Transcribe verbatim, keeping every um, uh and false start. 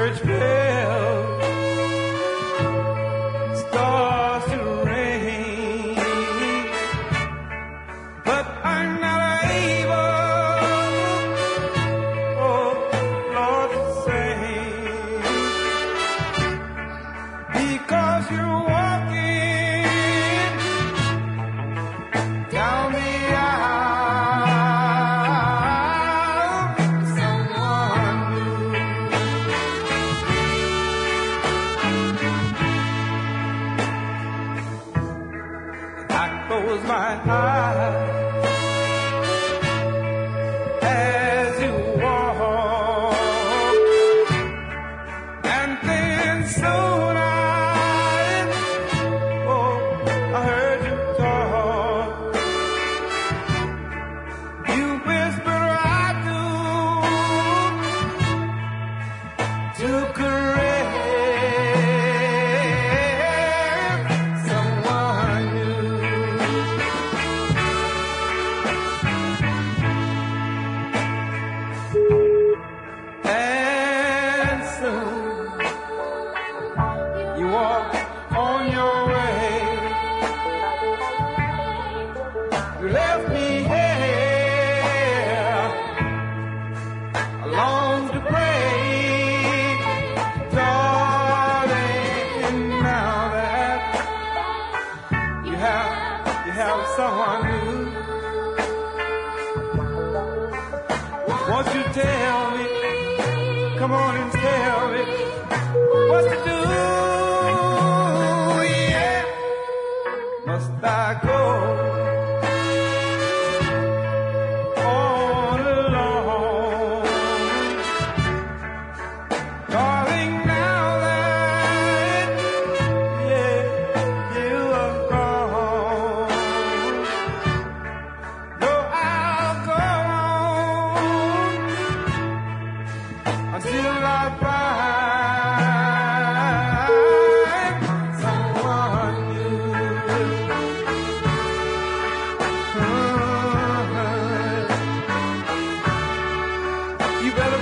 church bell starts to ring, but I'm not able, oh Lord, to sing, because you're walking down the aisle, someone new. I close my eyes as you walk, and then soon I, oh, I heard you talk. You whisper I do to correct someone new. And soon you walk on your way. You left me here alone to pray, darling. Now that you have you have someone new, won't you tell me? Come on and tell me what to do. Yeah, must I go on alone, darling? Now that yeah you are gone, no, I'll go on until I find someone new. Uh-huh. You better